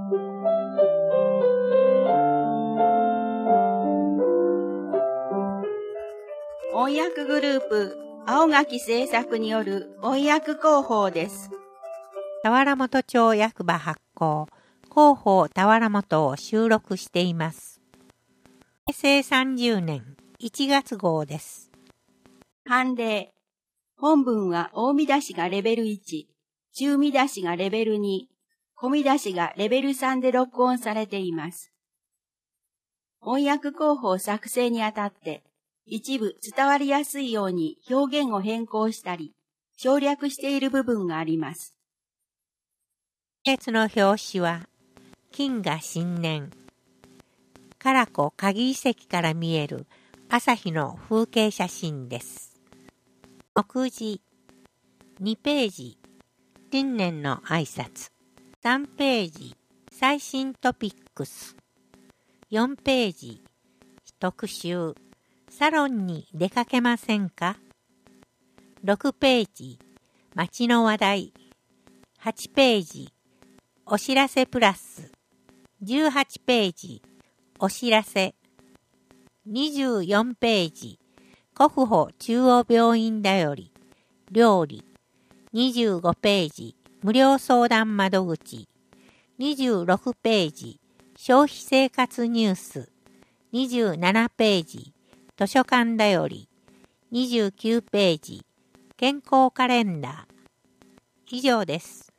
翻訳グループ青垣製作による翻訳広報です。 田原本町役場発行広報田原本を収録しています。平成30年1月号です。 判例。本文は大見出しがレベル1、中見出しがレベル2、小見出しがレベル3で録音されています。翻訳広報作成にあたって、一部伝わりやすいように表現を変更したり、省略している部分があります。 今月の表紙は、金河新年。唐子鍵遺跡から見える朝日の風景写真です。目次、2ページ、新年の挨拶。3ページ、最新トピックス。4ページ、特集。サロンに出かけませんか？ 6 ページ、街の話題。8ページ、お知らせプラス。18ページ、お知らせ。24ページ、国保中央病院だより。料理。25ページ、無料相談窓口。26ページ、消費生活ニュース。27ページ、図書館だより。29ページ、健康カレンダー。以上です。